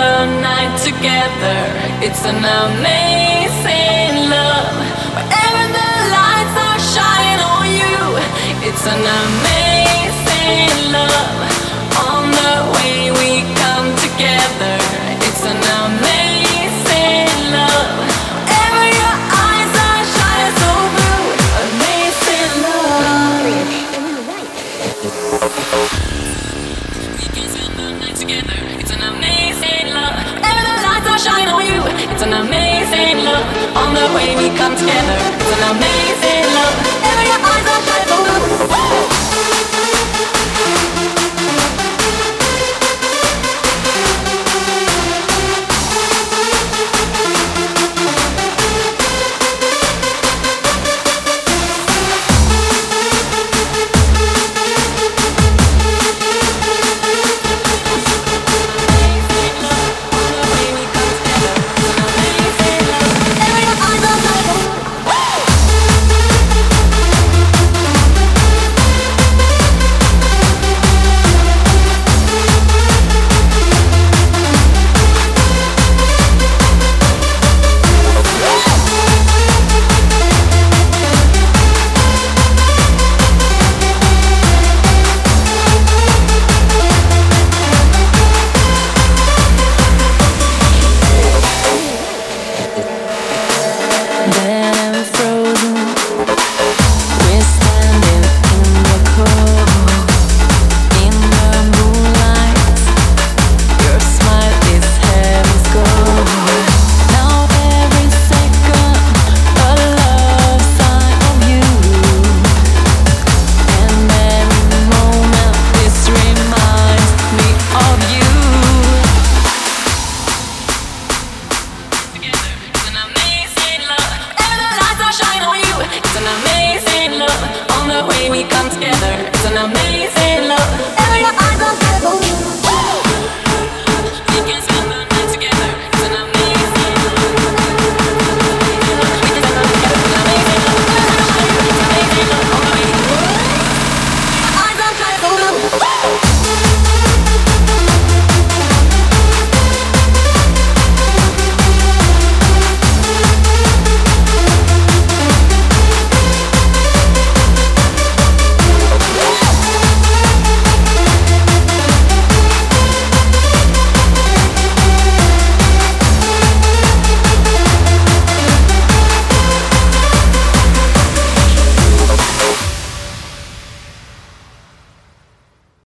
the night together. It's an amazing love. Wherever the lights are shining on you, it's an amazing love. On the way we come together, it's an amazing love. Wherever your eyes are shining so blue, amazing love. We can spend the night together. It's an amazing love. Whenever the lights are shining on you, it's an amazing love. On the way we come together, it's an amazing love. Whenever your eyes are shining so blue. Woo!